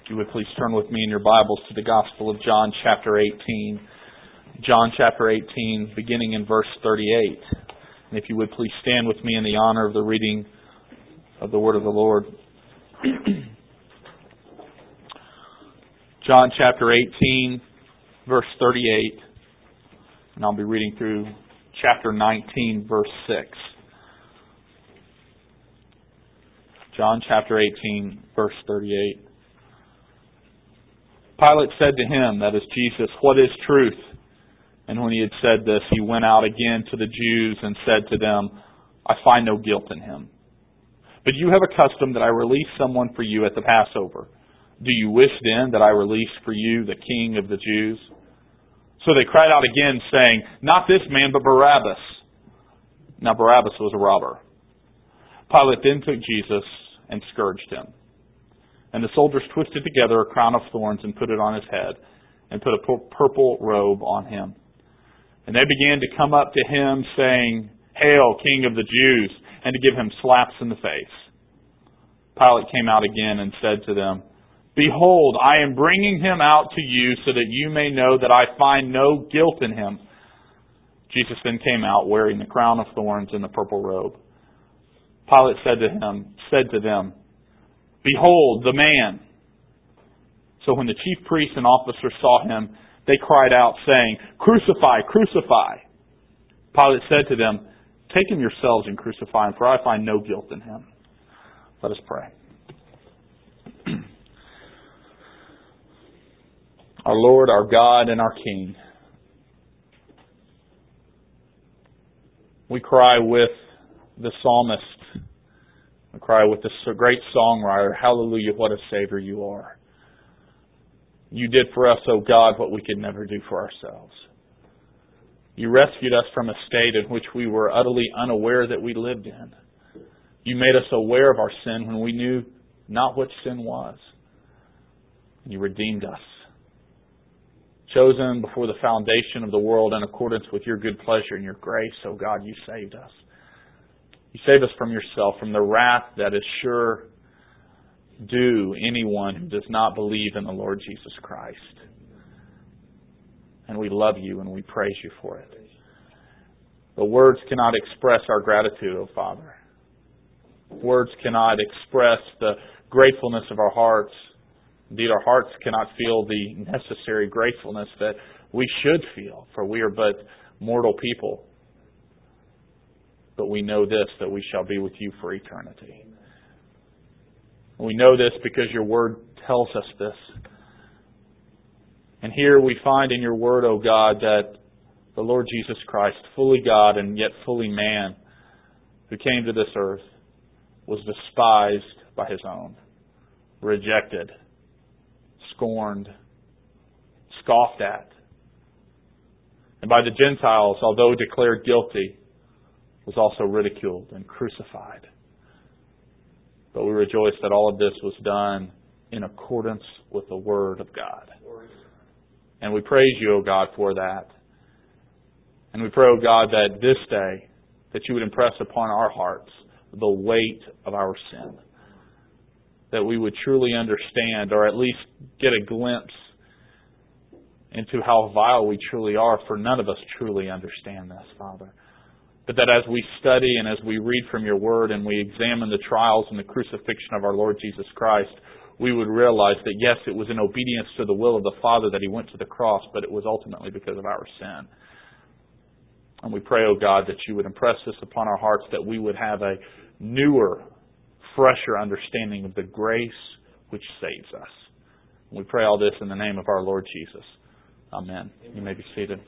If you would please turn with me in your Bibles to the Gospel of John chapter 18. John chapter 18, beginning in verse 38. And if you would please stand with me in the honor of the reading of the Word of the Lord. John chapter 18, verse 38. And I'll be reading through chapter 19, verse 6. John chapter 18, verse 38. Pilate said to him, that is Jesus, "What is truth?" And when he had said this, he went out again to the Jews and said to them, "I find no guilt in him. But you have a custom that I release someone for you at the Passover. Do you wish then that I release for you the King of the Jews?" So they cried out again, saying, "Not this man, but Barabbas." Now Barabbas was a robber. Pilate then took Jesus and scourged him. And the soldiers twisted together a crown of thorns and put it on his head, and put a purple robe on him. And they began to come up to him, saying, "Hail, King of the Jews," and to give him slaps in the face. Pilate came out again and said to them, "Behold, I am bringing him out to you so that you may know that I find no guilt in him." Jesus then came out wearing the crown of thorns and the purple robe. Pilate said to them, "Behold the man." So when the chief priests and officers saw him, they cried out, saying, "Crucify, crucify." Pilate said to them, "Take him yourselves and crucify him, for I find no guilt in him." Let us pray. Our Lord, our God, and our King, we cry with the psalmist. We cry with this great songwriter, "Hallelujah, what a Savior you are. You did for us, O God, what we could never do for ourselves. You rescued us from a state in which we were utterly unaware that we lived in. You made us aware of our sin when we knew not what sin was. You redeemed us. Chosen before the foundation of the world in accordance with your good pleasure and your grace, O God, you saved us. You save us from yourself, from the wrath that is sure due anyone who does not believe in the Lord Jesus Christ. And we love you and we praise you for it. The words cannot express our gratitude, O Father. Words cannot express the gratefulness of our hearts. Indeed, our hearts cannot feel the necessary gratefulness that we should feel, for we are but mortal people. But we know this, that we shall be with you for eternity. We know this because your word tells us this. And here we find in your word, O God, that the Lord Jesus Christ, fully God and yet fully man, who came to this earth, was despised by his own, rejected, scorned, scoffed at, and by the Gentiles, although declared guilty, was also ridiculed and crucified. But we rejoice that all of this was done in accordance with the Word of God. And we praise you, O God, for that. And we pray, O God, that this day, that you would impress upon our hearts the weight of our sin. That we would truly understand, or at least get a glimpse into how vile we truly are, for none of us truly understand this, Father. But that as we study and as we read from your word and we examine the trials and the crucifixion of our Lord Jesus Christ, we would realize that yes, it was in obedience to the will of the Father that he went to the cross, but it was ultimately because of our sin. And we pray, O God, that you would impress this upon our hearts, that we would have a newer, fresher understanding of the grace which saves us. And we pray all this in the name of our Lord Jesus. Amen. You may be seated.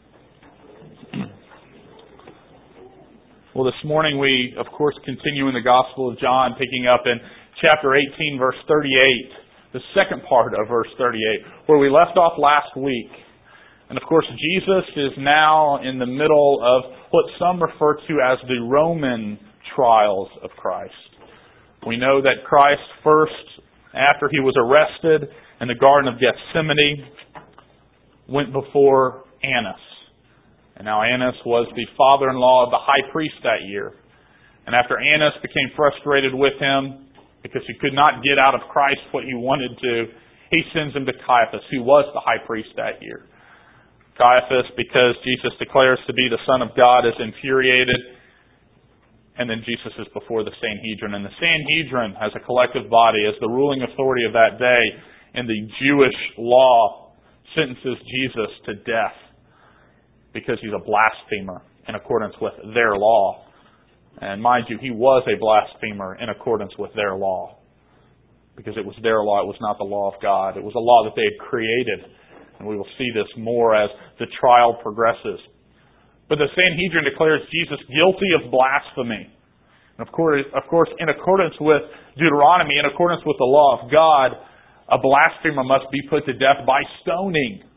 Well, this morning we, of course, continue in the Gospel of John, picking up in chapter 18, verse 38, the second part of verse 38, where we left off last week. And, of course, Jesus is now in the middle of what some refer to as the Roman trials of Christ. We know that Christ first, after he was arrested in the Garden of Gethsemane, went before Annas. And now Annas was the father-in-law of the high priest that year. And after Annas became frustrated with him because he could not get out of Christ what he wanted to, He sends him to Caiaphas, who was the high priest that year. Caiaphas, because Jesus declares to be the Son of God, is infuriated. And then Jesus is before the Sanhedrin. And the Sanhedrin, as a collective body, as the ruling authority of that day in the Jewish law, sentences Jesus to death because he's a blasphemer in accordance with their law. And mind you, he was a blasphemer in accordance with their law. Because it was their law, it was not the law of God. It was a law that they had created. And we will see this more as the trial progresses. But the Sanhedrin declares Jesus guilty of blasphemy. And of course, in accordance with Deuteronomy, in accordance with the law of God, a blasphemer must be put to death by stoning.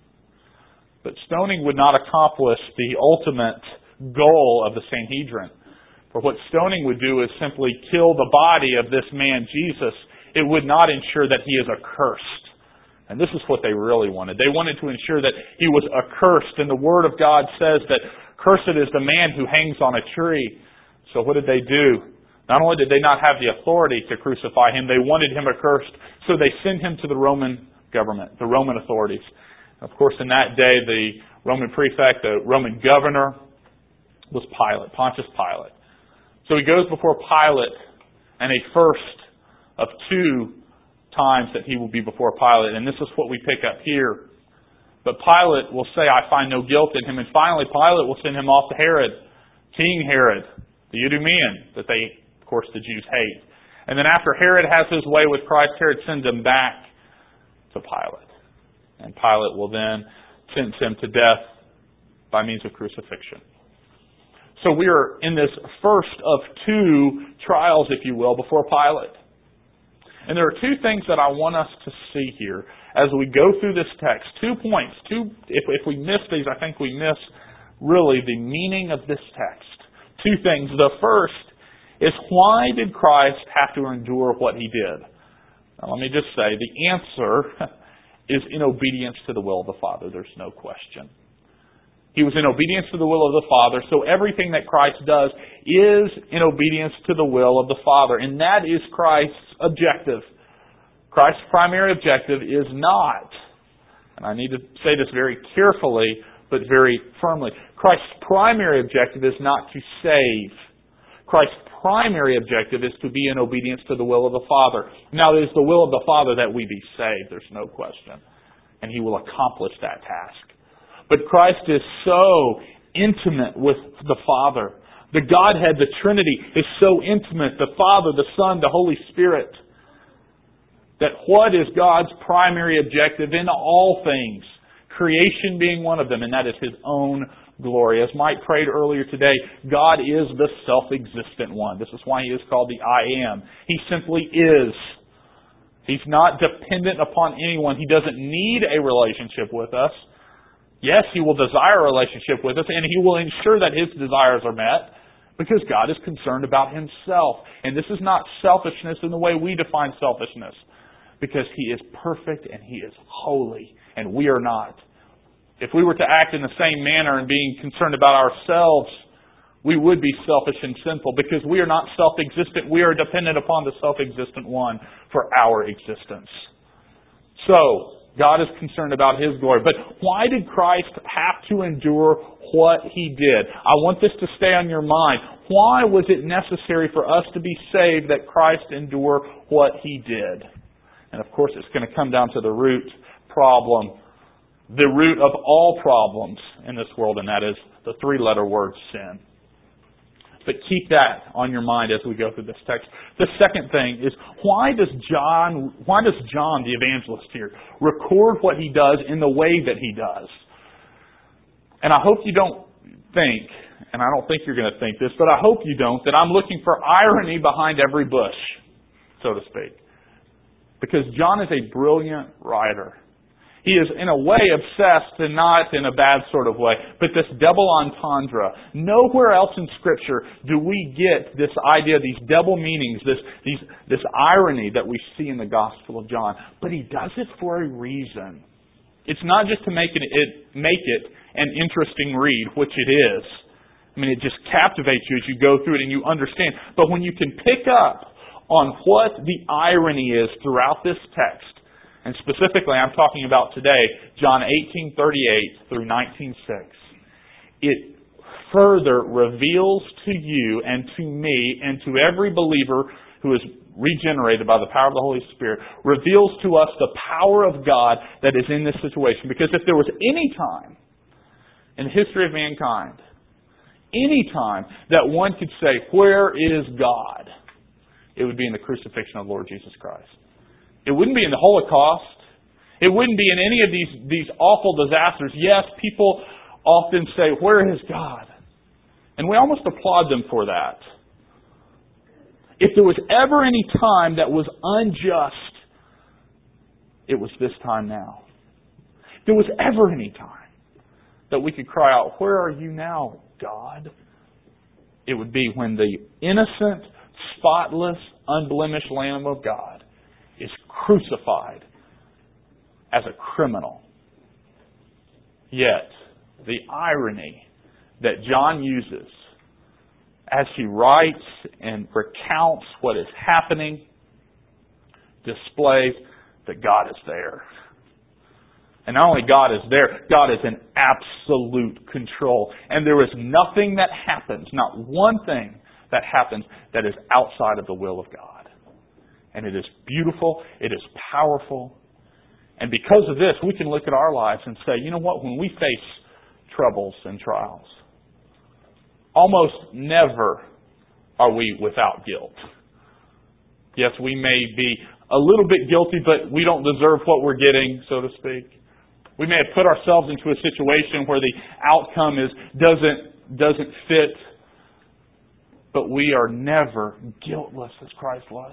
But stoning would not accomplish the ultimate goal of the Sanhedrin. For what stoning would do is simply kill the body of this man, Jesus. It would not ensure that he is accursed. And this is what they really wanted. They wanted to ensure that he was accursed. And the Word of God says that cursed is the man who hangs on a tree. So what did they do? Not only did they not have the authority to crucify him, they wanted him accursed. So they sent him to the Roman government, the Roman authorities. Of course, in that day, the Roman prefect, the Roman governor, was Pilate, Pontius Pilate. So he goes before Pilate, and a first of two times that he will be before Pilate. And this is what we pick up here. But Pilate will say, I find no guilt in him. And finally, Pilate will send him off to Herod, King Herod, the Idumean, that they, of course, the Jews hate. And then after Herod has his way with Christ, Herod sends him back to Pilate. And Pilate will then sentence him to death by means of crucifixion. So we are in this first of two trials, if you will, before Pilate. And there are two things that I want us to see here as we go through this text. 2 points. If we miss these, I think we miss really the meaning of this text. 2 things. The first is, why did Christ have to endure what he did? Now, let me just say, the answer is in obedience to the will of the Father. There's no question. He was in obedience to the will of the Father, so everything that Christ does is in obedience to the will of the Father. And that is Christ's objective. Christ's primary objective is not, and I need to say this very carefully, but very firmly, Christ's primary objective is not to save. Christ's primary objective is to be in obedience to the will of the Father. Now, it is the will of the Father that we be saved, there's no question. And He will accomplish that task. But Christ is so intimate with the Father. The Godhead, the Trinity, is so intimate. The Father, the Son, the Holy Spirit. That what is God's primary objective in all things? Creation being one of them, and that is His own glory. As Mike prayed earlier today, God is the self-existent one. This is why He is called the I Am. He simply is. He's not dependent upon anyone. He doesn't need a relationship with us. Yes, He will desire a relationship with us, and He will ensure that His desires are met, because God is concerned about Himself. And this is not selfishness in the way we define selfishness, because He is perfect and He is holy, and we are not. If we were to act in the same manner and being concerned about ourselves, we would be selfish and sinful, because we are not self-existent. We are dependent upon the self-existent one for our existence. So, God is concerned about His glory. But why did Christ have to endure what He did? I want this to stay on your mind. Why was it necessary for us to be saved that Christ endure what He did? And of course, it's going to come down to the root problem, the root of all problems in this world, and that is the 3-letter word sin. But keep that on your mind as we go through this text. The second thing is, why does John the evangelist here record what he does in the way that he does? And I hope you don't think, and I don't think you're going to think this, but I hope you don't, that I'm looking for irony behind every bush, so to speak. Because John is a brilliant writer. He is in a way obsessed, and not in a bad sort of way, but this double entendre. Nowhere else in Scripture do we get this idea, these double meanings, this irony that we see in the Gospel of John. But he does it for a reason. It's not just to make it an interesting read, which it is. I mean, it just captivates you as you go through it and you understand. But when you can pick up on what the irony is throughout this text, And specifically, I'm talking about today, John 18:38 through 19:6. It further reveals to you and to me and to every believer who is regenerated by the power of the Holy Spirit, reveals to us the power of God that is in this situation. Because if there was any time in the history of mankind, any time that one could say, where is God? It would be in the crucifixion of the Lord Jesus Christ. It wouldn't be in the Holocaust. It wouldn't be in any of these awful disasters. Yes, people often say, where is God? And we almost applaud them for that. If there was ever any time that was unjust, it was this time now. If there was ever any time that we could cry out, where are you now, God? It would be when the innocent, spotless, unblemished Lamb of God is crucified as a criminal. Yet, the irony that John uses as he writes and recounts what is happening displays that God is there. And not only God is there, God is in absolute control. And there is nothing that happens, not one thing that happens that is outside of the will of God. And it is beautiful, it is powerful. And because of this, we can look at our lives and say, you know what, when we face troubles and trials, almost never are we without guilt. Yes, we may be a little bit guilty, but we don't deserve what we're getting, so to speak. We may have put ourselves into a situation where the outcome doesn't fit, but we are never guiltless as Christ was.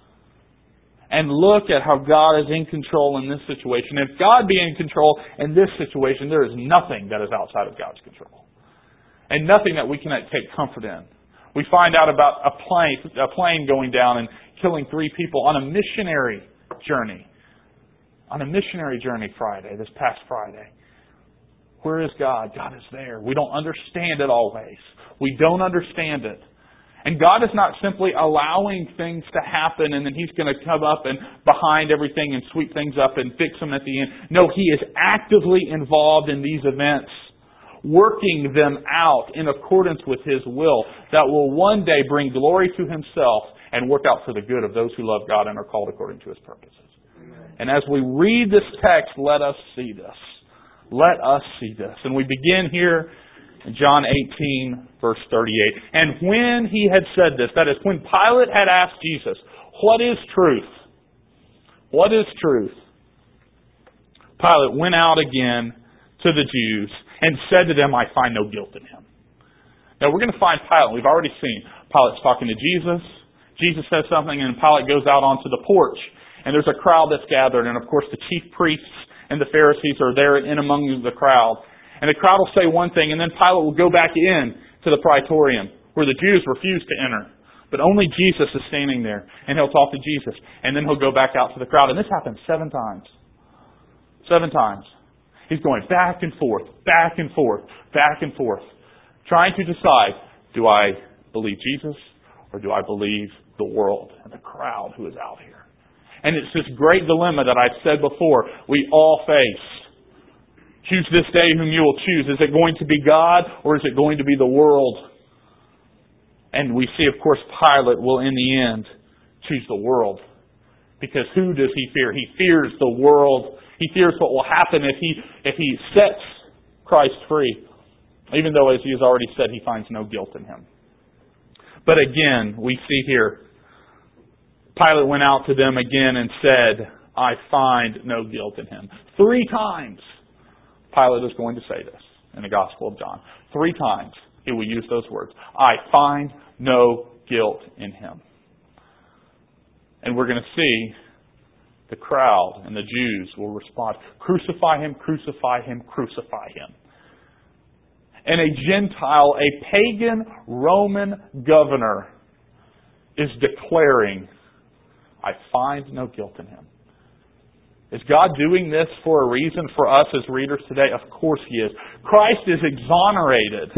And look at how God is in control in this situation. If God be in control in this situation, there is nothing that is outside of God's control. And nothing that we cannot take comfort in. We find out about a plane going down and killing 3 people on a missionary journey. On a missionary journey this past Friday. Where is God? God is there. We don't understand it always. We don't understand it. And God is not simply allowing things to happen and then He's going to come up and behind everything and sweep things up and fix them at the end. No, He is actively involved in these events, working them out in accordance with His will that will one day bring glory to Himself and work out for the good of those who love God and are called according to His purposes. Amen. And as we read this text, let us see this. Let us see this. And we begin here in John 18, verse 38. And when He had said this, that is, when Pilate had asked Jesus, what is truth? What is truth? Pilate went out again to the Jews and said to them, I find no guilt in Him. Now we're going to find Pilate. We've already seen Pilate's talking to Jesus. Jesus says something and Pilate goes out onto the porch. And there's a crowd that's gathered. And of course the chief priests and the Pharisees are there in among the crowd. And the crowd will say one thing and then Pilate will go back in to the praetorium where the Jews refuse to enter. But only Jesus is standing there. And he'll talk to Jesus. And then he'll go back out to the crowd. And this happens 7 times. 7 times. He's going back and forth, back and forth, back and forth, trying to decide, do I believe Jesus or do I believe the world and the crowd who is out here? And it's this great dilemma that I've said before, we all face. Choose this day whom you will choose. Is it going to be God or is it going to be the world? And we see, of course, Pilate will in the end choose the world. Because who does he fear? He fears the world. He fears what will happen if he sets Christ free. Even though, as he has already said, he finds no guilt in Him. But again, we see here, Pilate went out to them again and said, I find no guilt in Him. 3 times Pilate is going to say this in the Gospel of John. 3 times he will use those words. I find no guilt in Him. And we're going to see the crowd and the Jews will respond, crucify Him, crucify Him, crucify Him. And a Gentile, a pagan Roman governor is declaring, I find no guilt in Him. Is God doing this for a reason for us as readers today? Of course He is. Christ is exonerated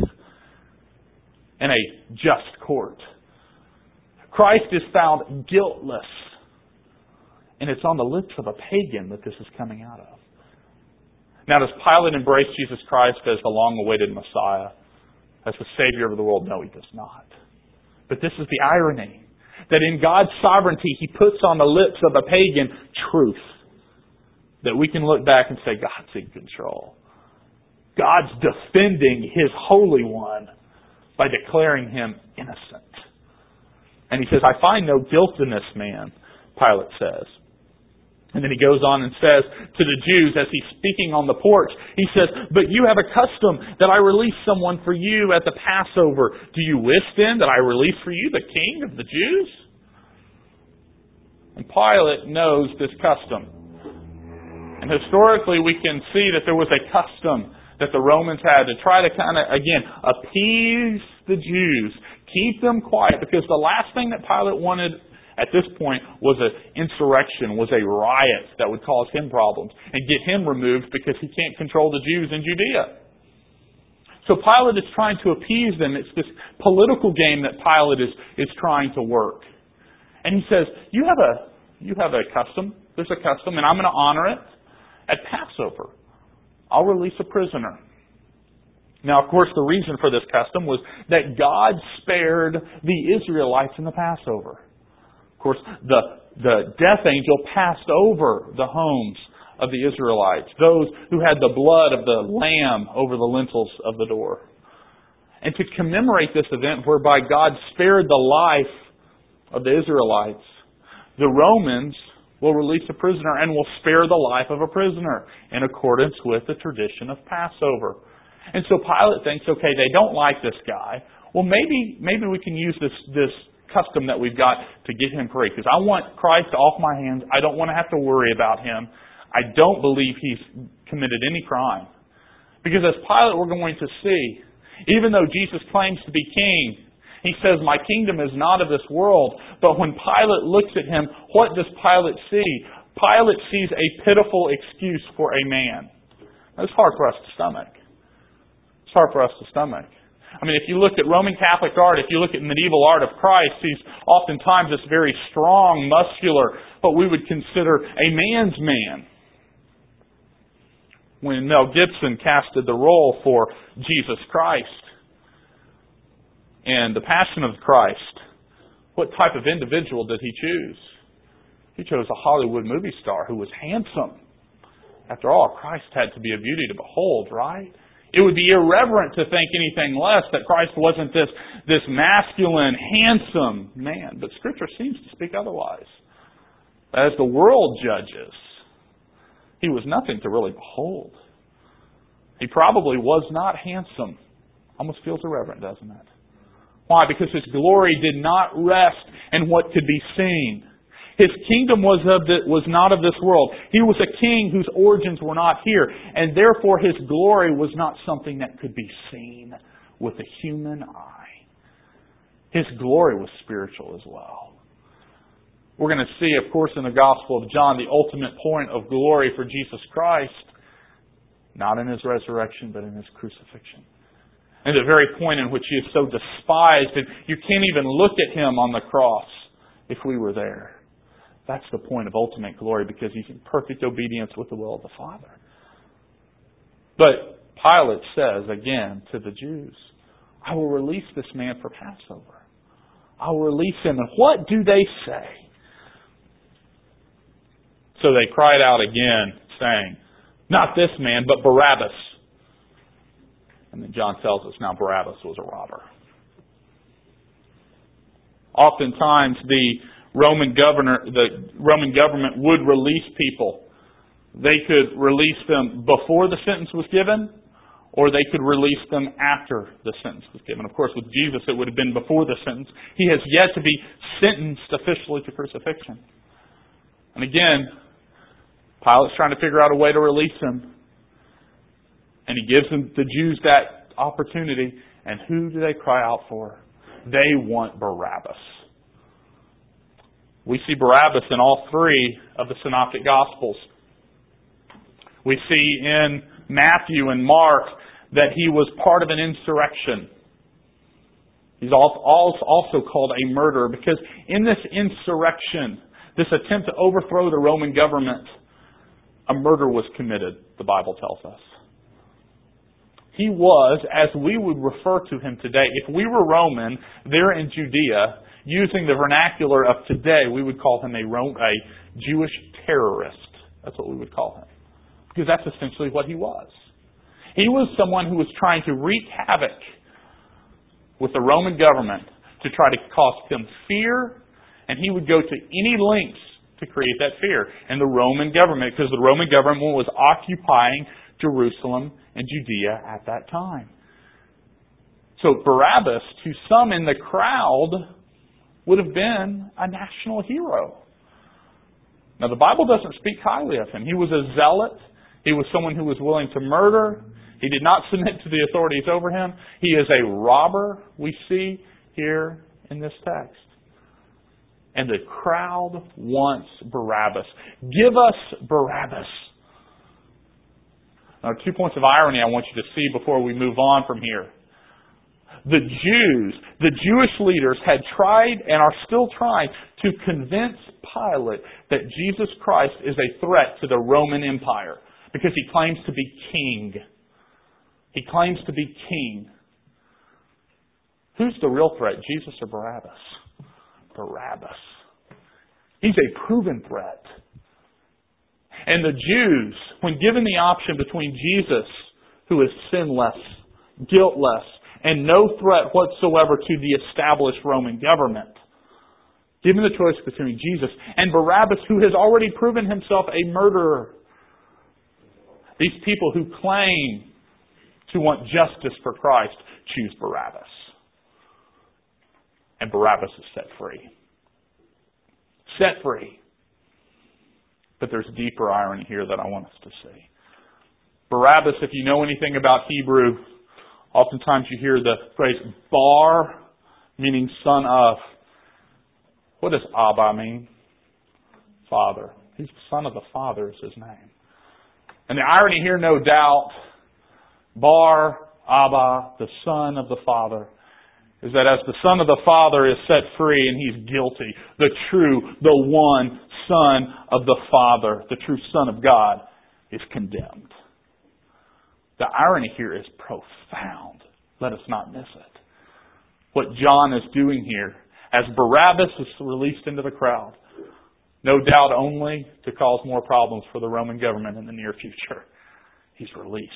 in a just court. Christ is found guiltless And it's on the lips of a pagan that this is coming out of. Now, does Pilate embrace Jesus Christ as the long-awaited Messiah, as the Savior of the world? No, he does not. But this is the irony, that in God's sovereignty, He puts on the lips of a pagan truth that we can look back and say, God's in control. God's defending His Holy One by declaring Him innocent. And He says, I find no guilt in this man, Pilate says. And then He goes on and says to the Jews, as He's speaking on the porch, He says, but you have a custom that I release someone for you at the Passover. Do you wish then that I release for you the king of the Jews? And Pilate knows this custom. And historically we can see that there was a custom that the Romans had to try to kind of, again, appease the Jews. Keep them quiet, because the last thing that Pilate wanted at this point was an insurrection, was a riot that would cause him problems and get him removed because he can't control the Jews in Judea. So Pilate is trying to appease them. It's this political game that Pilate is trying to work. And he says, you have a custom. There's a custom, and I'm going to honor it at Passover. I'll release a prisoner. Now, of course, the reason for this custom was that God spared the Israelites in the Passover. Of course, the death angel passed over the homes of the Israelites, those who had the blood of the lamb over the lintels of the door. And to commemorate this event whereby God spared the life of the Israelites, the Romans will release a prisoner and will spare the life of a prisoner in accordance with the tradition of Passover. And so Pilate thinks, okay, they don't like this guy. Well, maybe we can use this custom that we've got to get him free, because I want Christ off my hands. I don't want to have to worry about him. I don't believe he's committed any crime. Because as Pilate we're going to see, even though Jesus claims to be king, he says, my kingdom is not of this world. But when Pilate looks at him, what does Pilate see? Pilate sees a pitiful excuse for a man. That's hard for us to stomach. It's hard for us to stomach. I mean, if you look at Roman Catholic art, if you look at medieval art of Christ, he's oftentimes this very strong, muscular, what we would consider a man's man. When Mel Gibson casted the role for Jesus Christ and the Passion of Christ, what type of individual did he choose? He chose a Hollywood movie star who was handsome. After all, Christ had to be a beauty to behold, right? It would be irreverent to think anything less, that Christ wasn't this masculine, handsome man. But Scripture seems to speak otherwise. As the world judges, he was nothing to really behold. He probably was not handsome. Almost feels irreverent, doesn't it? Why? Because His glory did not rest in what could be seen. His kingdom was not of this world. He was a king whose origins were not here. And therefore His glory was not something that could be seen with the human eye. His glory was spiritual as well. We're going to see, of course, in the Gospel of John, the ultimate point of glory for Jesus Christ, not in His resurrection, but in His crucifixion. And the very point in which He is so despised, and you can't even look at Him on the cross if we were there. That's the point of ultimate glory, because He's in perfect obedience with the will of the Father. But Pilate says again to the Jews, I will release this man for Passover. I will release him. And what do they say? So they cried out again, saying, not this man, but Barabbas. And then John tells us now Barabbas was a robber. Oftentimes the Roman government would release people. They could release them before the sentence was given, or they could release them after the sentence was given. Of course, with Jesus, it would have been before the sentence. He has yet to be sentenced officially to crucifixion. And again, Pilate's trying to figure out a way to release him. And he gives the Jews that opportunity. And who do they cry out for? They want Barabbas. We see Barabbas in all three of the Synoptic Gospels. We see in Matthew and Mark that he was part of an insurrection. He's also called a murderer, because in this insurrection, this attempt to overthrow the Roman government, a murder was committed, the Bible tells us. He was, as we would refer to him today, if we were Roman there in Judea, using the vernacular of today, we would call him a Jewish terrorist. That's what we would call him. Because that's essentially what he was. He was someone who was trying to wreak havoc with the Roman government to try to cause them fear, and he would go to any lengths to create that fear. And the Roman government, because the Roman government was occupying Jerusalem and Judea at that time. So Barabbas, to some in the crowd, would have been a national hero. Now the Bible doesn't speak highly of him. He was a zealot. He was someone who was willing to murder. He did not submit to the authorities over him. He is a robber, we see here in this text. And the crowd wants Barabbas. Give us Barabbas. Now, 2 points of irony I want you to see before we move on from here. The Jews, the Jewish leaders had tried and are still trying to convince Pilate that Jesus Christ is a threat to the Roman Empire because he claims to be king. He claims to be king. Who's the real threat, Jesus or Barabbas? Barabbas. He's a proven threat. And the Jews, when given the option between Jesus, who is sinless, guiltless, and no threat whatsoever to the established Roman government, given the choice between Jesus and Barabbas, who has already proven himself a murderer, these people who claim to want justice for Christ choose Barabbas. And Barabbas is set free. Set free. But there's deeper irony here that I want us to see. Barabbas, if you know anything about Hebrew, oftentimes you hear the phrase bar, meaning son of. What does Abba mean? Father. He's the son of the Father is his name. And the irony here, no doubt, Bar, Abba, the son of the Father, is that as the Son of the Father is set free and he's guilty, the one Son of the Father, the true Son of God, is condemned. The irony here is profound. Let us not miss it. What John is doing here, as Barabbas is released into the crowd, no doubt only to cause more problems for the Roman government in the near future, he's released.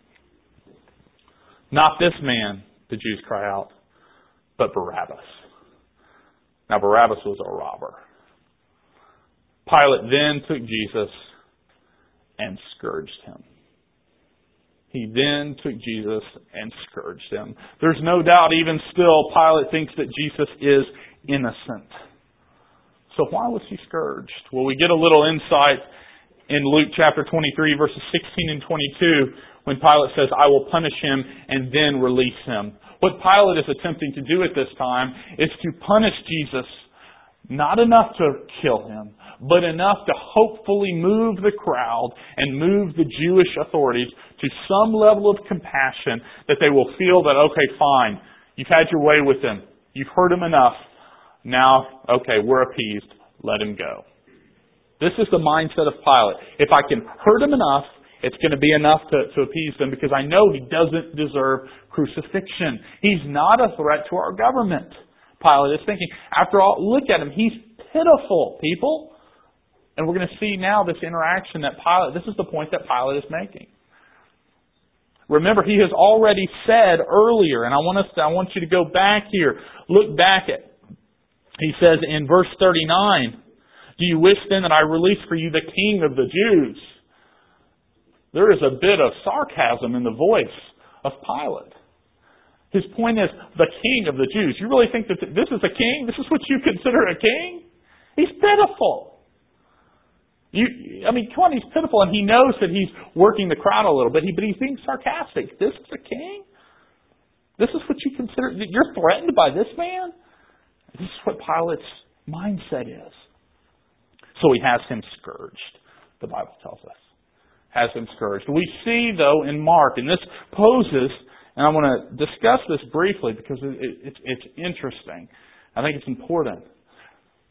Not this man, the Jews cry out, but Barabbas. Now Barabbas was a robber. Pilate then took Jesus and scourged him. He then took Jesus and scourged him. There's no doubt even still Pilate thinks that Jesus is innocent. So why was he scourged? Well, we get a little insight in Luke chapter 23 verses 16 and 22 when Pilate says, I will punish him and then release him. What Pilate is attempting to do at this time is to punish Jesus, not enough to kill him, but enough to hopefully move the crowd and move the Jewish authorities to some level of compassion that they will feel that, okay, fine, you've had your way with him. You've hurt him enough. Now, okay, we're appeased. Let him go. This is the mindset of Pilate. If I can hurt him enough, it's going to be enough to appease them because I know he doesn't deserve crucifixion. He's not a threat to our government. Pilate is thinking. After all, look at him. He's pitiful, people. And we're going to see now this interaction that this is the point that Pilate is making. Remember, he has already said earlier, and I want you to go back here. Look back at, he says in verse 39, do you wish then that I release for you the King of the Jews? There is a bit of sarcasm in the voice of Pilate. His point is, the King of the Jews. You really think that this is a king? This is what you consider a king? He's pitiful. Come on, he's pitiful, and he knows that he's working the crowd a little bit, but he's being sarcastic. This is a king? This is what you consider? You're threatened by this man? This is what Pilate's mindset is. So he has him scourged, the Bible tells us. Has him scourged. We see, though, in Mark, and this poses, and I want to discuss this briefly because it's interesting. I think it's important.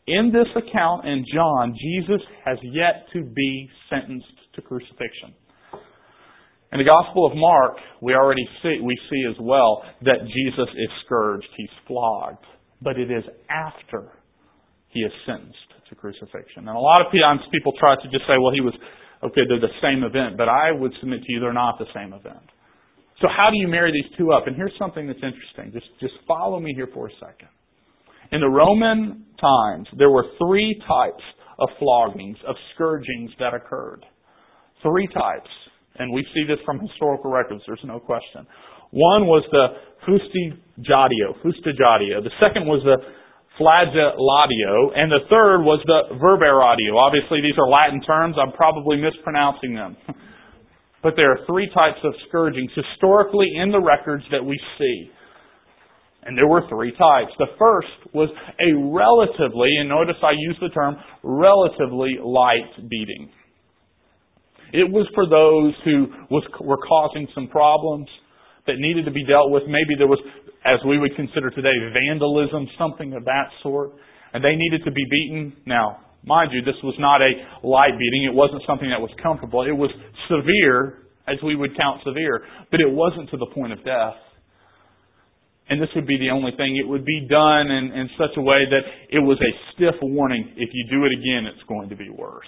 In this account in John, Jesus has yet to be sentenced to crucifixion. In the Gospel of Mark, we see as well that Jesus is scourged, He's flogged. But it is after He is sentenced to crucifixion. And a lot of times people try to just say, well, they're the same event. But I would submit to you they're not the same event. So how do you marry these two up? And here's something that's interesting. Just follow me here for a second. In the Roman times, there were 3 types of floggings, of scourgings that occurred. 3 types. And we see this from historical records, there's no question. One was the fustigatio. The second was the flagellatio. And the third was the verberatio. Obviously, these are Latin terms. I'm probably mispronouncing them. But there are 3 types of scourgings historically in the records that we see. And there were 3 types. The first was a relatively, and notice I use the term, relatively light beating. It was for those who were causing some problems that needed to be dealt with. Maybe there was, as we would consider today, vandalism, something of that sort. And they needed to be beaten. Now, mind you, this was not a light beating. It wasn't something that was comfortable. It was severe, as we would count severe. But it wasn't to the point of death. And this would be the only thing. It would be done in such a way that it was a stiff warning. If you do it again, it's going to be worse.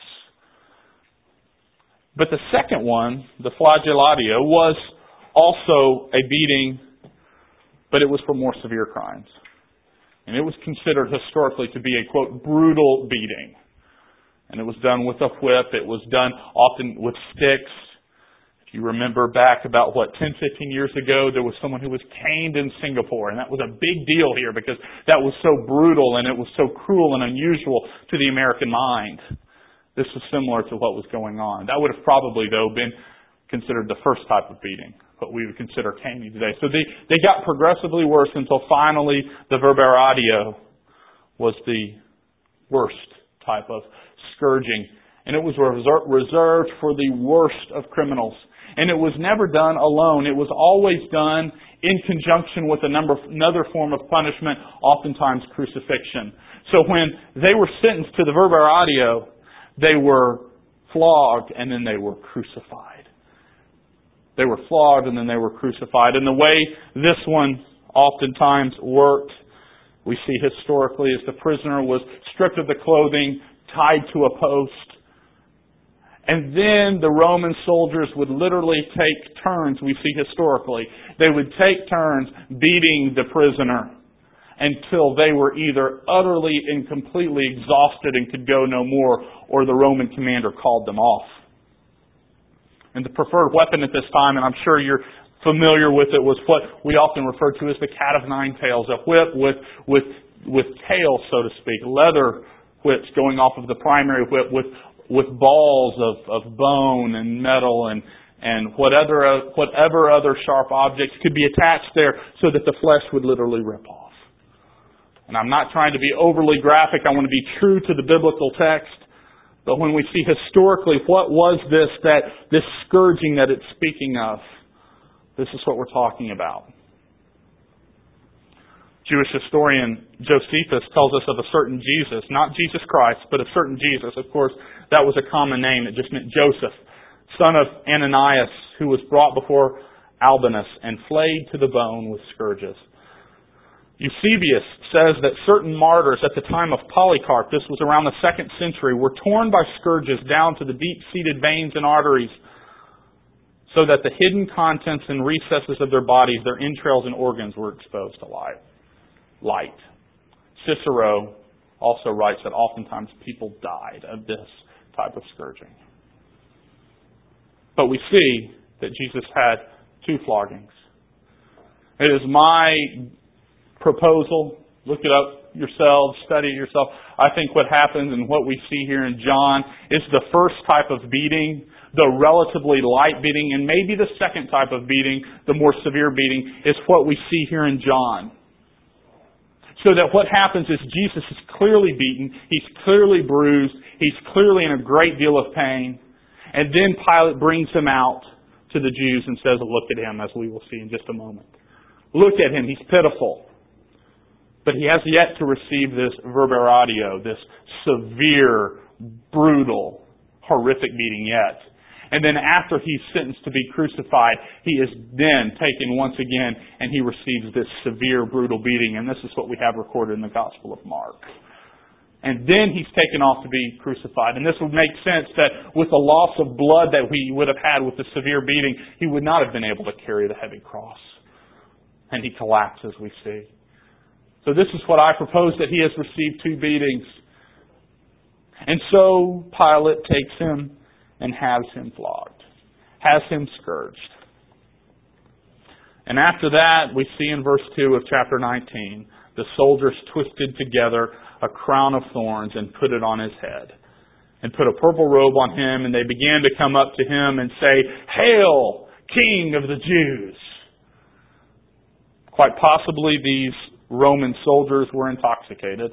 But the second one, the flagellatio, was also a beating, but it was for more severe crimes. And it was considered historically to be a, quote, brutal beating. And it was done with a whip. It was done often with sticks. If you remember back about, 10, 15 years ago, there was someone who was caned in Singapore. And that was a big deal here because that was so brutal and it was so cruel and unusual to the American mind. This was similar to what was going on. That would have probably, though, been considered the first type of beating, what we would consider caning today. So they got progressively worse until finally the verberatio was the worst type of scourging. And it was reserved for the worst of criminals. And it was never done alone. It was always done in conjunction with another form of punishment, oftentimes crucifixion. So when they were sentenced to the verberatio, they were flogged and then they were crucified. They were flogged and then they were crucified. And the way this one oftentimes worked, we see historically, is the prisoner was stripped of the clothing, tied to a post. And then the Roman soldiers would literally take turns, we see historically. They would take turns beating the prisoner until they were either utterly and completely exhausted and could go no more, or the Roman commander called them off. And the preferred weapon at this time, and I'm sure you're familiar with it, was what we often refer to as the cat of nine tails, a whip with tails, so to speak, leather whips going off of the primary whip with balls of bone and metal and whatever other sharp objects could be attached there so that the flesh would literally rip off. And I'm not trying to be overly graphic. I want to be true to the biblical text. But when we see historically what was this scourging that it's speaking of, this is what we're talking about. Jewish historian Josephus tells us of a certain Jesus, not Jesus Christ, but a certain Jesus. Of course, that was a common name. It just meant Joseph, son of Ananias, who was brought before Albinus and flayed to the bone with scourges. Eusebius says that certain martyrs at the time of Polycarp, this was around the 2nd century, were torn by scourges down to the deep-seated veins and arteries so that the hidden contents and recesses of their bodies, their entrails and organs, were exposed to light. Cicero also writes that oftentimes people died of this type of scourging. But we see that Jesus had 2 floggings. It is my proposal, look it up yourselves, study it yourself. I think what happens and what we see here in John is the first type of beating, the relatively light beating, and maybe the second type of beating, the more severe beating, is what we see here in John. So that what happens is Jesus is clearly beaten, he's clearly bruised, he's clearly in a great deal of pain, and then Pilate brings him out to the Jews and says, look at him, as we will see in just a moment. Look at him, he's pitiful. But he has yet to receive this verberatio, this severe, brutal, horrific beating yet. And then after he's sentenced to be crucified, he is then taken once again and he receives this severe, brutal beating. And this is what we have recorded in the Gospel of Mark. And then he's taken off to be crucified. And this would make sense that with the loss of blood that he would have had with the severe beating, he would not have been able to carry the heavy cross. And he collapses, we see. So this is what I propose, that he has received 2 beatings. And so Pilate takes him and has him flogged, has him scourged. And after that, we see in verse 2 of chapter 19, the soldiers twisted together a crown of thorns and put it on his head, and put a purple robe on him, and they began to come up to him and say, "Hail, King of the Jews!" Quite possibly these Roman soldiers were intoxicated.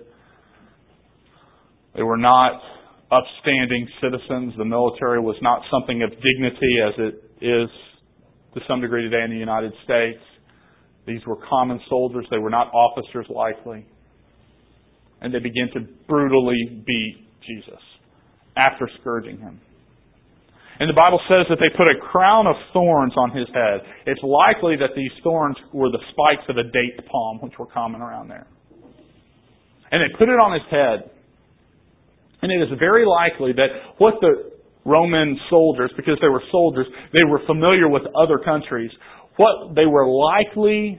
They were not upstanding citizens. The military was not something of dignity as it is to some degree today in the United States. These were common soldiers. They were not officers likely. And they began to brutally beat Jesus after scourging him. And the Bible says that they put a crown of thorns on his head. It's likely that these thorns were the spikes of a date palm, which were common around there. And they put it on his head. And it is very likely that what the Roman soldiers, because they were soldiers, they were familiar with other countries, what they were likely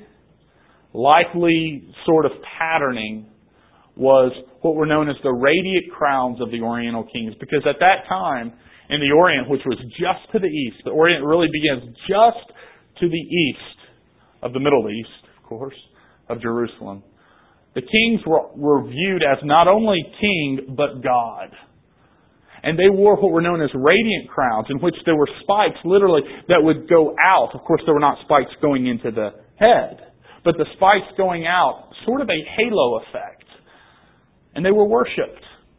sort of patterning was what were known as the radiant crowns of the Oriental kings. Because at that time, in the Orient, which was just to the east, the Orient really begins just to the east of the Middle East, of course, of Jerusalem. The kings were viewed as not only king, but God. And they wore what were known as radiant crowns, in which there were spikes, literally, that would go out. Of course, there were not spikes going into the head, but the spikes going out, sort of a halo effect. And they were worshipped.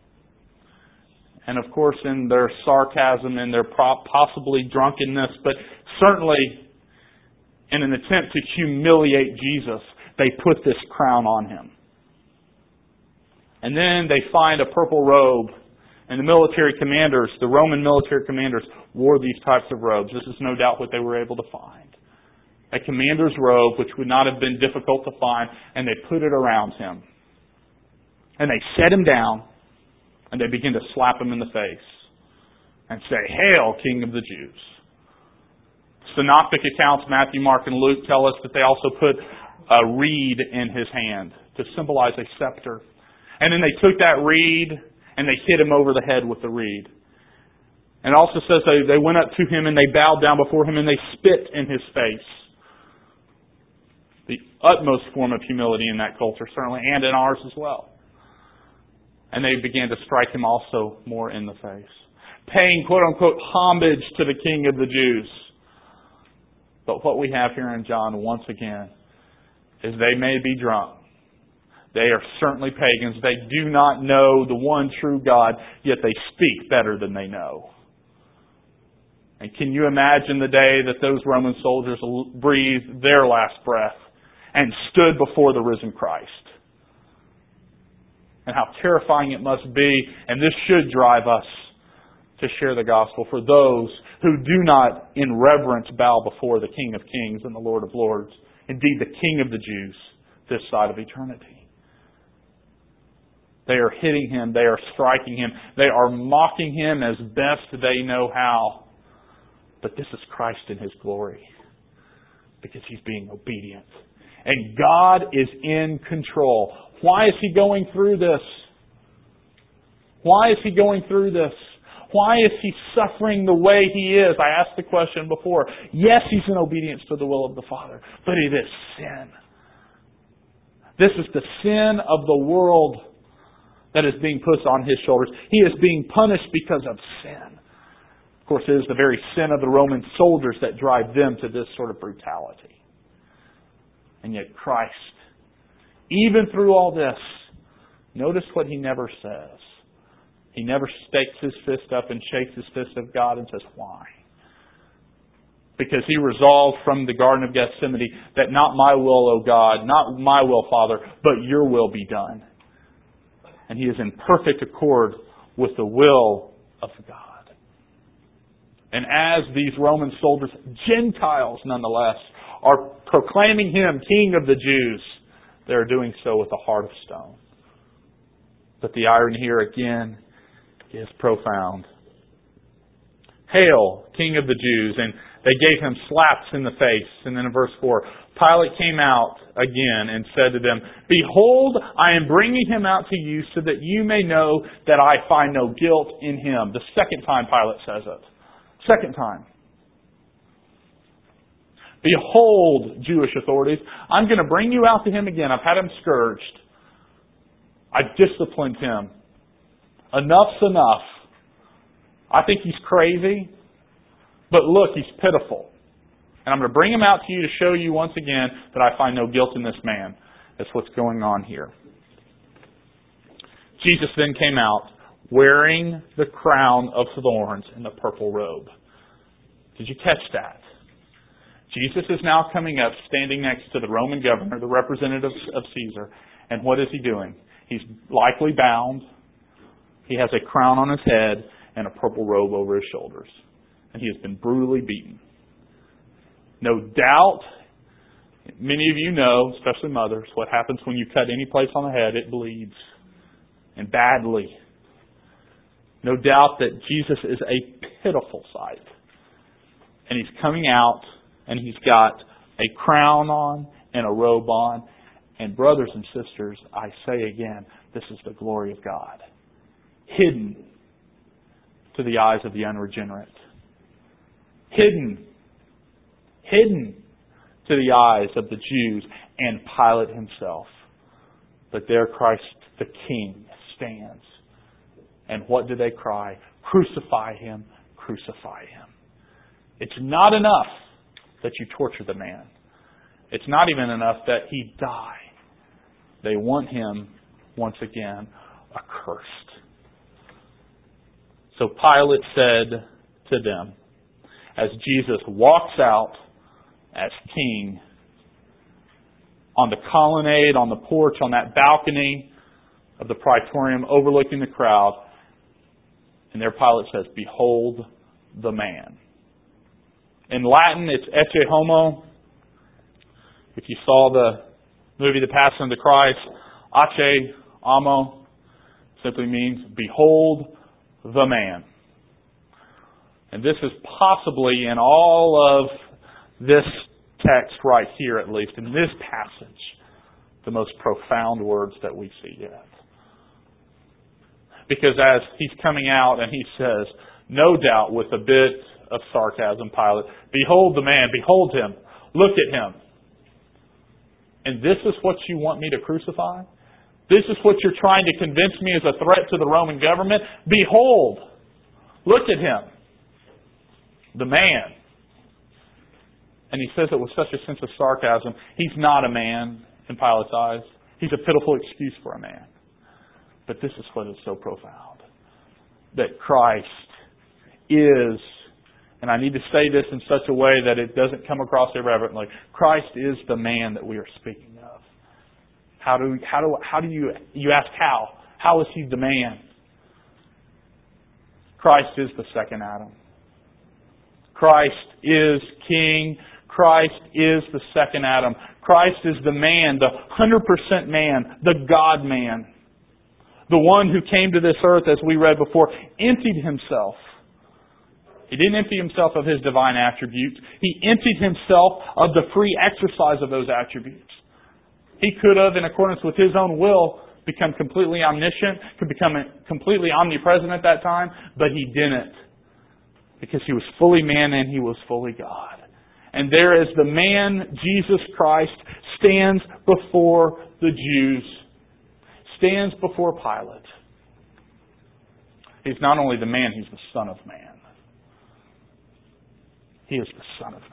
And of course, in their sarcasm and their possibly drunkenness, but certainly in an attempt to humiliate Jesus, they put this crown on him. And then they find a purple robe. And the military commanders, the Roman military commanders, wore these types of robes. This is no doubt what they were able to find. A commander's robe, which would not have been difficult to find, and they put it around him. And they set him down, and they begin to slap him in the face and say, "Hail, King of the Jews." Synoptic accounts, Matthew, Mark, and Luke, tell us that they also put a reed in his hand to symbolize a scepter. And then they took that reed and they hit him over the head with the reed. And it also says they went up to him and they bowed down before him and they spit in his face. The utmost form of humility in that culture, certainly, and in ours as well. And they began to strike him also more in the face, paying quote-unquote homage to the King of the Jews. But what we have here in John, once again, is they may be drunk. They are certainly pagans. They do not know the one true God, yet they speak better than they know. And can you imagine the day that those Roman soldiers breathed their last breath and stood before the risen Christ? And how terrifying it must be, and this should drive us to share the gospel for those who do not in reverence bow before the King of Kings and the Lord of Lords, indeed the King of the Jews, this side of eternity. They are hitting him, they are striking him, they are mocking him as best they know how. But this is Christ in His glory, because He's being obedient. And God is in control. Why is He going through this? Why is He going through this? Why is He suffering the way He is? I asked the question before. Yes, He's in obedience to the will of the Father, but it is sin. This is the sin of the world that is being put on His shoulders. He is being punished because of sin. Of course, it is the very sin of the Roman soldiers that drive them to this sort of brutality. And yet Christ, even through all this, notice what He never says. He never stakes His fist up and shakes His fist at God and says, "Why?" Because he resolved from the Garden of Gethsemane that not my will, O God, not my will, Father, but your will be done. And he is in perfect accord with the will of God. And as these Roman soldiers, Gentiles nonetheless, are proclaiming him King of the Jews, they are doing so with a heart of stone. But the irony here again is profound. Hail, King of the Jews. And they gave him slaps in the face. And then in verse 4, Pilate came out again and said to them, Behold, I am bringing him out to you so that you may know that I find no guilt in him. The second time Pilate says it. Second time. Behold, Jewish authorities, I'm going to bring you out to him again. I've had him scourged. I've disciplined him. Enough's enough. I think he's crazy. But look, he's pitiful. And I'm going to bring him out to you to show you once again that I find no guilt in this man. That's what's going on here. Jesus then came out wearing the crown of thorns and the purple robe. Did you catch that? Jesus is now coming up, standing next to the Roman governor, the representative of Caesar. And what is he doing? He's likely bound. He has a crown on his head and a purple robe over his shoulders. And he has been brutally beaten. No doubt, many of you know, especially mothers, what happens when you cut any place on the head, it bleeds. And badly. No doubt that Jesus is a pitiful sight. And he's coming out, and he's got a crown on and a robe on. And brothers and sisters, I say again, this is the glory of God. Hidden to the eyes of the unregenerate. Hidden to the eyes of the Jews and Pilate himself. But there Christ the King stands. And what do they cry? Crucify him, crucify him. It's not enough that you torture the man. It's not even enough that he die. They want him, once again, accursed. So Pilate said to them, as Jesus walks out as king, on the colonnade, on the porch, on that balcony of the praetorium overlooking the crowd, and there Pilate says, Behold the man. In Latin, it's ecce homo. If you saw the movie The Passion of the Christ, ecce homo simply means, Behold the man. And this is possibly in all of this text right here, at least, in this passage, the most profound words that we see yet. Because as he's coming out and he says, no doubt with a bit of sarcasm, Pilate, Behold the man, behold him, look at him. And this is what you want me to crucify? This is what you're trying to convince me is a threat to the Roman government? Behold, look at him. The man. And he says it with such a sense of sarcasm. He's not a man in Pilate's eyes. He's a pitiful excuse for a man. But this is what is so profound. That Christ is, and I need to say this in such a way that it doesn't come across irreverently, Christ is the man that we are speaking of. How do you ask how? How is he the man? Christ is the second Adam. Christ is King. Christ is the second Adam. Christ is the man, the 100% man, the God-man. The one who came to this earth, as we read before, emptied himself. He didn't empty himself of his divine attributes. He emptied himself of the free exercise of those attributes. He could have, in accordance with his own will, become completely omniscient, could become completely omnipresent at that time, but he didn't. Because he was fully man and he was fully God. And there is the man, Jesus Christ, stands before the Jews, stands before Pilate. He's not only the man, he's the Son of Man. He is the Son of Man.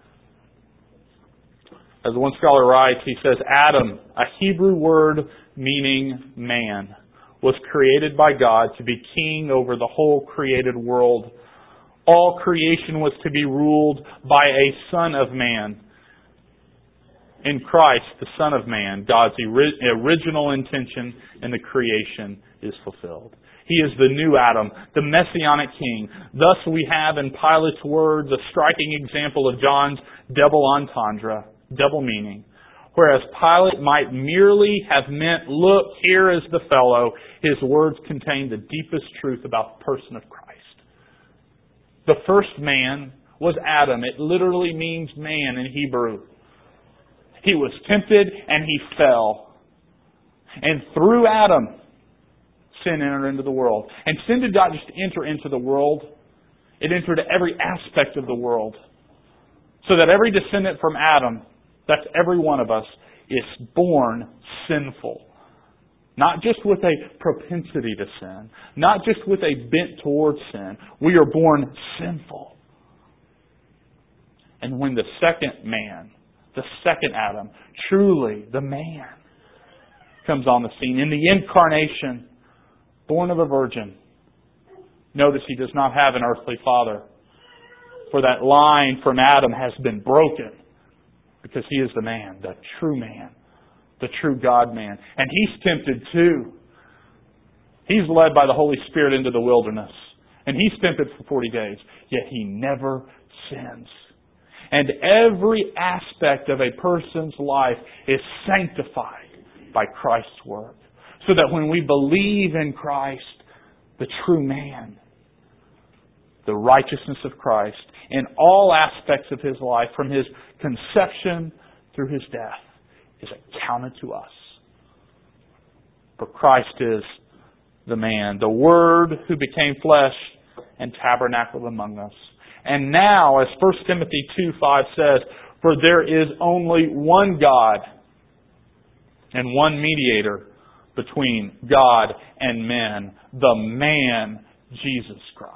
As one scholar writes, he says, Adam, a Hebrew word meaning man, was created by God to be king over the whole created world, All creation was to be ruled by a Son of Man. In Christ, the Son of Man, God's original intention in the creation is fulfilled. He is the new Adam, the Messianic King. Thus we have in Pilate's words a striking example of John's double entendre, double meaning. Whereas Pilate might merely have meant, look, here is the fellow, his words contain the deepest truth about the person of Christ. The first man was Adam. It literally means man in Hebrew. He was tempted and he fell. And through Adam, sin entered into the world. And sin did not just enter into the world, it entered every aspect of the world. So that every descendant from Adam, that's every one of us, is born sinful. Not just with a propensity to sin. Not just with a bent towards sin. We are born sinful. And when the second man, the second Adam, truly the man, comes on the scene in the incarnation, born of a virgin, notice he does not have an earthly father. For that line from Adam has been broken. Because he is the man, the true man, the true God-man. And he's tempted too. He's led by the Holy Spirit into the wilderness. And he's tempted for 40 days. Yet he never sins. And every aspect of a person's life is sanctified by Christ's work. So that when we believe in Christ, the true man, the righteousness of Christ, in all aspects of his life, from his conception through his death, is accounted to us. For Christ is the man, the Word who became flesh and tabernacled among us. And now, as 1 Timothy 2:5 says, for there is only one God and one mediator between God and men, the man Jesus Christ.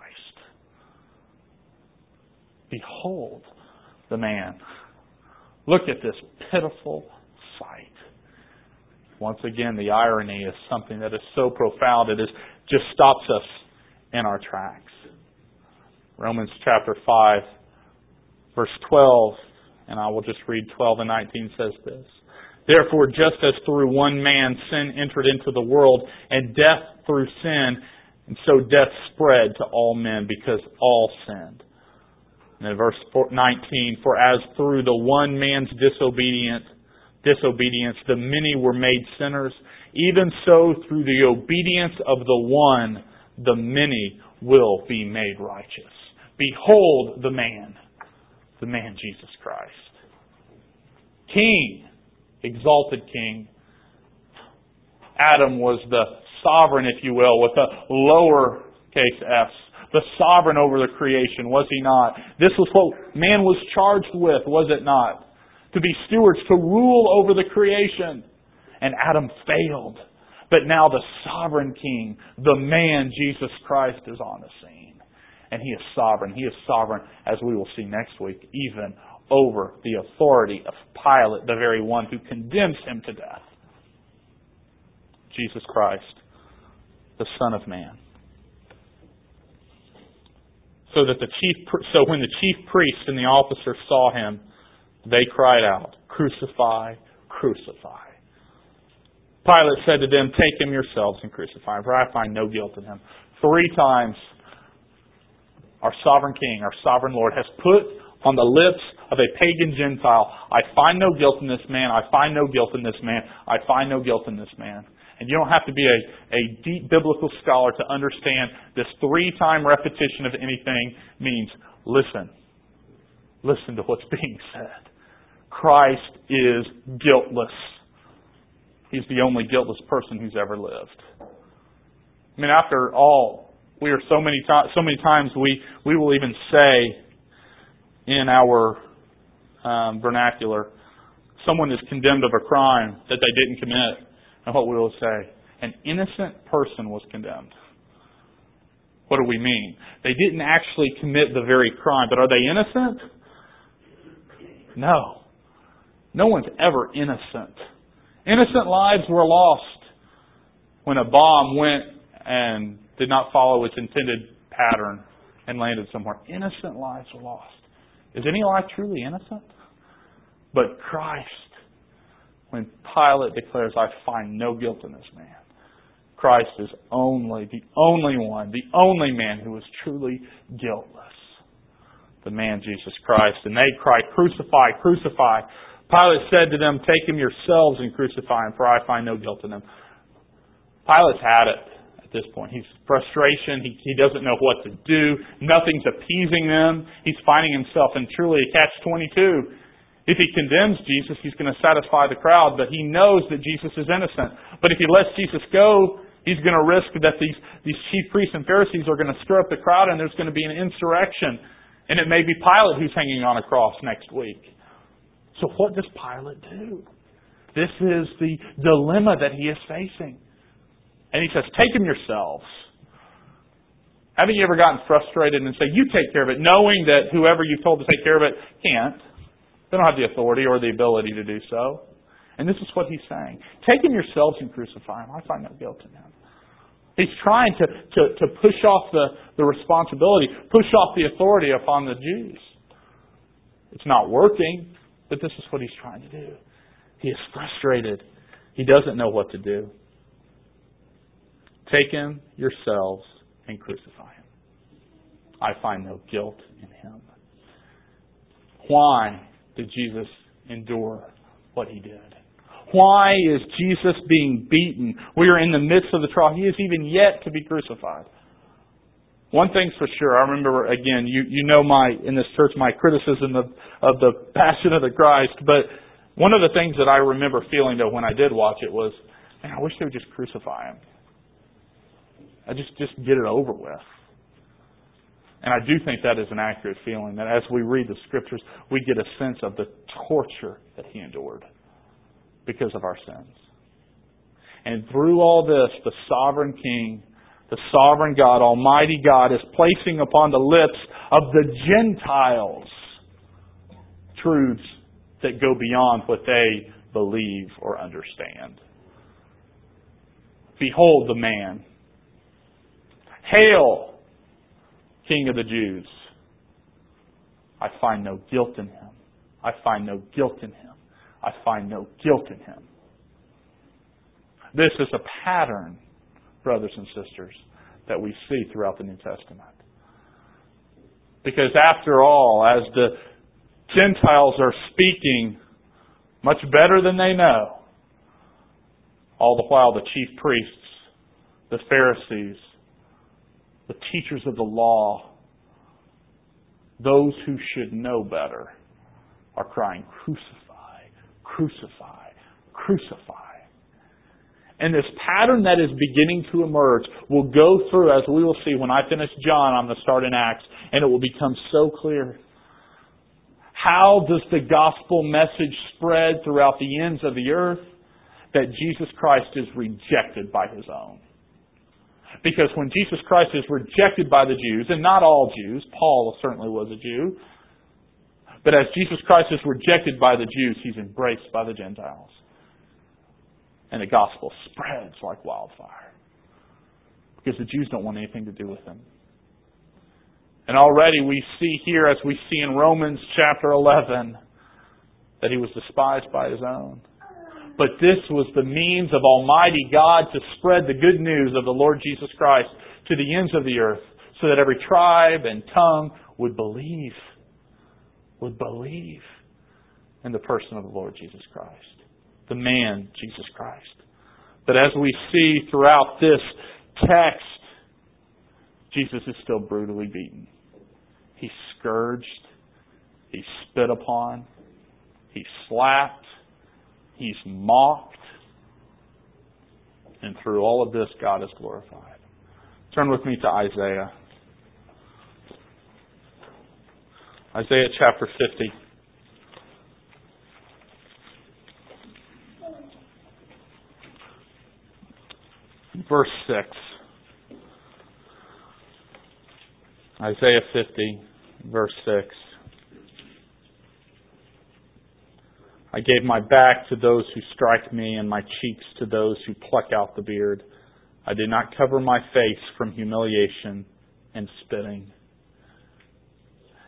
Behold the man. Look at this pitiful sight. Once again, the irony is something that is so profound it just stops us in our tracks. Romans chapter 5, verse 12, and I will just read 12 and 19, says this. Therefore, just as through one man sin entered into the world, and death through sin, and so death spread to all men because all sinned. And in verse 19, for as through the one man's disobedience, the many were made sinners, even so through the obedience of the one, the many will be made righteous. Behold the man Jesus Christ. King, exalted King. Adam was the sovereign, if you will, with a lowercase s. The sovereign over the creation, was he not? This was what man was charged with, was it not? To be stewards, to rule over the creation. And Adam failed. But now the sovereign King, the man Jesus Christ, is on the scene. And He is sovereign. He is sovereign, as we will see next week, even over the authority of Pilate, the very one who condemns Him to death. Jesus Christ, the Son of Man. So when the chief priest and the officers saw Him, they cried out, "Crucify, crucify." Pilate said to them, "Take Him yourselves and crucify Him, for I find no guilt in Him." 3 times our sovereign King, our sovereign Lord, has put on the lips of a pagan Gentile, "I find no guilt in this man, I find no guilt in this man, I find no guilt in this man." And you don't have to be a deep biblical scholar to understand this 3-time repetition of anything means listen. Listen to what's being said. Christ is guiltless. He's the only guiltless person who's ever lived. I mean, after all, we are so many times we will even say in our vernacular, someone is condemned of a crime that they didn't commit. And what we will say, an innocent person was condemned. What do we mean? They didn't actually commit the very crime, but are they innocent? No. No one's ever innocent. Innocent lives were lost when a bomb went and did not follow its intended pattern and landed somewhere. Innocent lives were lost. Is any life truly innocent? But Christ, when Pilate declares, I find no guilt in this man, Christ is the only one, the only man who is truly guiltless. The man Jesus Christ. And they cried, crucify, crucify. Pilate said to them, take him yourselves and crucify him, for I find no guilt in him. Pilate's had it at this point. He's frustration. He doesn't know what to do. Nothing's appeasing them. He's finding himself in truly a catch-22. If he condemns Jesus, he's going to satisfy the crowd, but he knows that Jesus is innocent. But if he lets Jesus go, he's going to risk that these chief priests and Pharisees are going to stir up the crowd and there's going to be an insurrection. And it may be Pilate who's hanging on a cross next week. So what does Pilate do? This is the dilemma that he is facing. And he says, take him yourselves. Haven't you ever gotten frustrated and say, you take care of it, knowing that whoever you've told to take care of it can't? They don't have the authority or the ability to do so. And this is what he's saying. Take him yourselves and crucify him. I find no guilt in him. He's trying to push off the responsibility, push off the authority upon the Jews. It's not working, but this is what he's trying to do. He is frustrated. He doesn't know what to do. Take him yourselves and crucify him. I find no guilt in him. Why did Jesus endure what he did? Why is Jesus being beaten? We are in the midst of the trial. He is even yet to be crucified. One thing's for sure. I remember, again, you know in this church, my criticism of the Passion of the Christ. But one of the things that I remember feeling, though, when I did watch it was, man, I wish they would just crucify him. I just get it over with. And I do think that is an accurate feeling, that as we read the Scriptures, we get a sense of the torture that he endured because of our sins. And through all this, the sovereign King, the sovereign God, Almighty God, is placing upon the lips of the Gentiles truths that go beyond what they believe or understand. Behold the man. Hail, King of the Jews. I find no guilt in him. I find no guilt in him. I find no guilt in him. This is a pattern, brothers and sisters, that we see throughout the New Testament. Because after all, as the Gentiles are speaking much better than they know, all the while the chief priests, the Pharisees, the teachers of the law, those who should know better, are crying, crucify, crucify, crucify. And this pattern that is beginning to emerge will go through, as we will see when I finish John, I'm going to start in Acts, and it will become so clear. How does the gospel message spread throughout the ends of the earth? That Jesus Christ is rejected by His own. Because when Jesus Christ is rejected by the Jews, and not all Jews, Paul certainly was a Jew, but as Jesus Christ is rejected by the Jews, He's embraced by the Gentiles. And the gospel spreads like wildfire. Because the Jews don't want anything to do with Him. And already we see here, as we see in Romans chapter 11, that He was despised by His own. But this was the means of Almighty God to spread the good news of the Lord Jesus Christ to the ends of the earth, so that every tribe and tongue would believe in the person of the Lord Jesus Christ, the man Jesus Christ. But as we see throughout this text, Jesus is still brutally beaten. He's scourged. He's spit upon. He's slapped. He's mocked. And through all of this, God is glorified. Turn with me to Isaiah. Isaiah chapter 50. Verse 6. Isaiah 50, verse 6. I gave my back to those who strike me, and my cheeks to those who pluck out the beard. I did not cover my face from humiliation and spitting.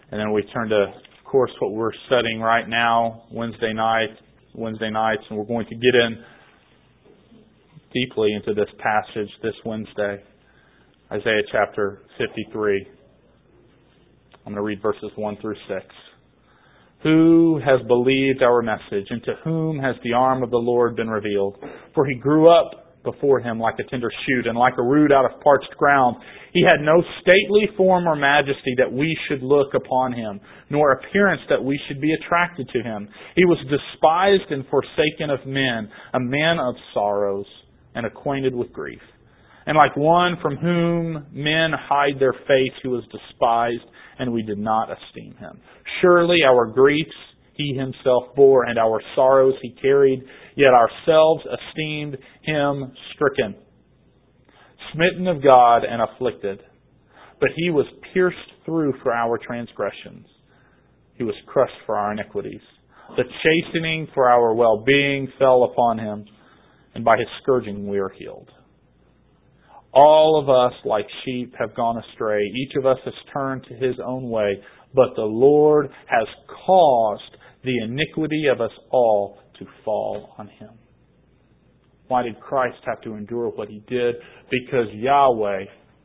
And then we turn to, of course, what we're studying right now, Wednesday nights, and we're going to get in deeply into this passage this Wednesday, Isaiah chapter 53. I'm going to read verses 1 through 6. Who has believed our message, and to whom has the arm of the Lord been revealed? For he grew up before him like a tender shoot, and like a root out of parched ground. He had no stately form or majesty that we should look upon him, nor appearance that we should be attracted to him. He was despised and forsaken of men, a man of sorrows, and acquainted with grief. And like one from whom men hide their face, he was despised, and we did not esteem him. Surely our griefs he himself bore, and our sorrows he carried, yet ourselves esteemed him stricken, smitten of God, and afflicted. But he was pierced through for our transgressions. He was crushed for our iniquities. The chastening for our well-being fell upon him, and by his scourging we are healed. All of us, like sheep, have gone astray. Each of us has turned to his own way, but the Lord has caused the iniquity of us all to fall on him. Why did Christ have to endure what he did? Because Yahweh,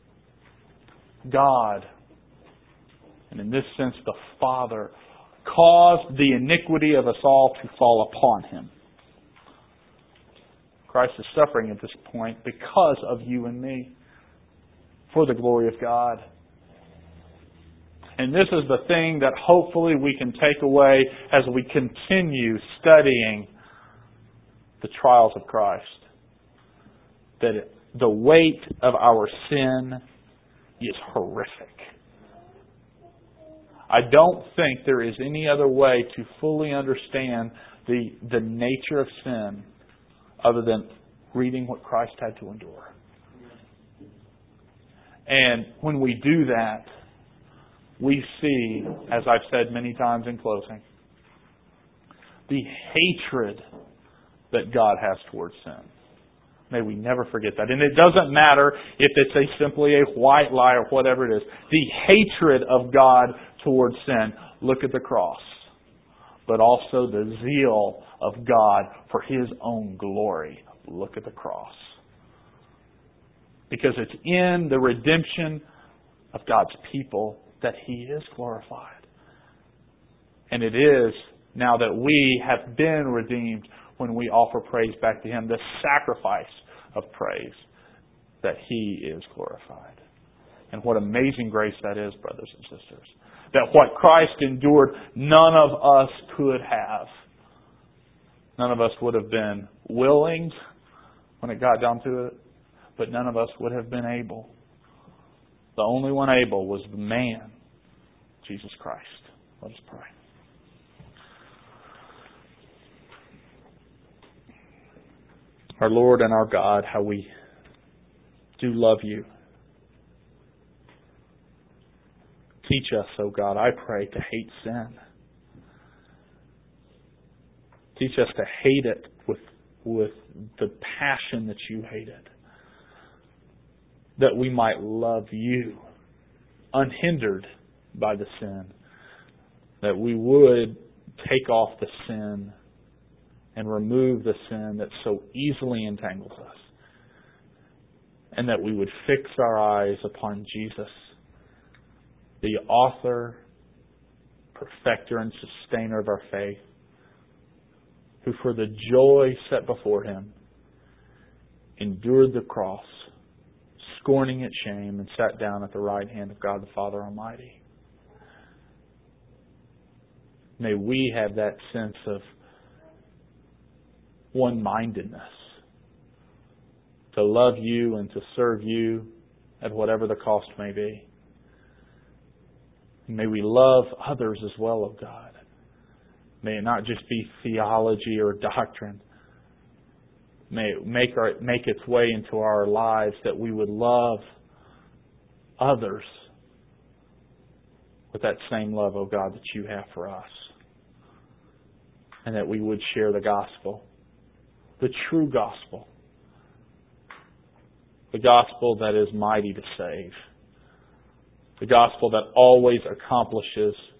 God, and in this sense the Father, caused the iniquity of us all to fall upon him. Christ is suffering at this point because of you and me, for the glory of God. And this is the thing that hopefully we can take away as we continue studying the trials of Christ. That the weight of our sin is horrific. I don't think there is any other way to fully understand the nature of sin other than reading what Christ had to endure. And when we do that, we see, as I've said many times in closing, the hatred that God has towards sin. May we never forget that. And it doesn't matter if it's simply a white lie or whatever it is. The hatred of God towards sin. Look at the cross. But also the zeal of God for his own glory. Look at the cross. Because it's in the redemption of God's people that he is glorified. And it is, now that we have been redeemed, when we offer praise back to him, the sacrifice of praise, that he is glorified. And what amazing grace that is, brothers and sisters. That what Christ endured, none of us could have. None of us would have been willing when it got down to it, but none of us would have been able. The only one able was the man, Jesus Christ. Let us pray. Our Lord and our God, how we do love you. Teach us, O God, I pray, to hate sin. Teach us to hate it with the passion that you hate it. That we might love you unhindered by the sin. That we would take off the sin and remove the sin that so easily entangles us. And that we would fix our eyes upon Jesus, the author, perfecter, and sustainer of our faith, who for the joy set before him endured the cross, scorning its shame, and sat down at the right hand of God the Father Almighty. May we have that sense of one-mindedness, to love you and to serve you at whatever the cost may be. May we love others as well, O God. May it not just be theology or doctrine. May it make its way into our lives that we would love others with that same love, O God, that you have for us. And that we would share the gospel, the true gospel, the gospel that is mighty to save, the gospel that always accomplishes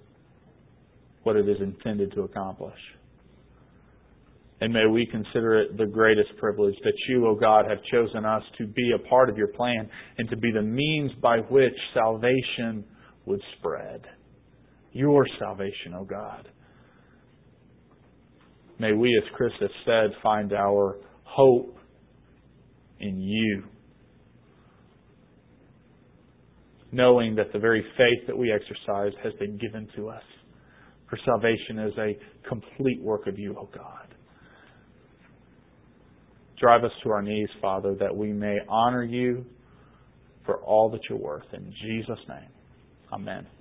what it is intended to accomplish. And may we consider it the greatest privilege that You, O God, have chosen us to be a part of Your plan and to be the means by which salvation would spread. Your salvation, O God. May we, as Chris has said, find our hope in You, knowing that the very faith that we exercise has been given to us. For salvation is a complete work of You, O God. Drive us to our knees, Father, that we may honor You for all that You're worth. In Jesus' name, amen.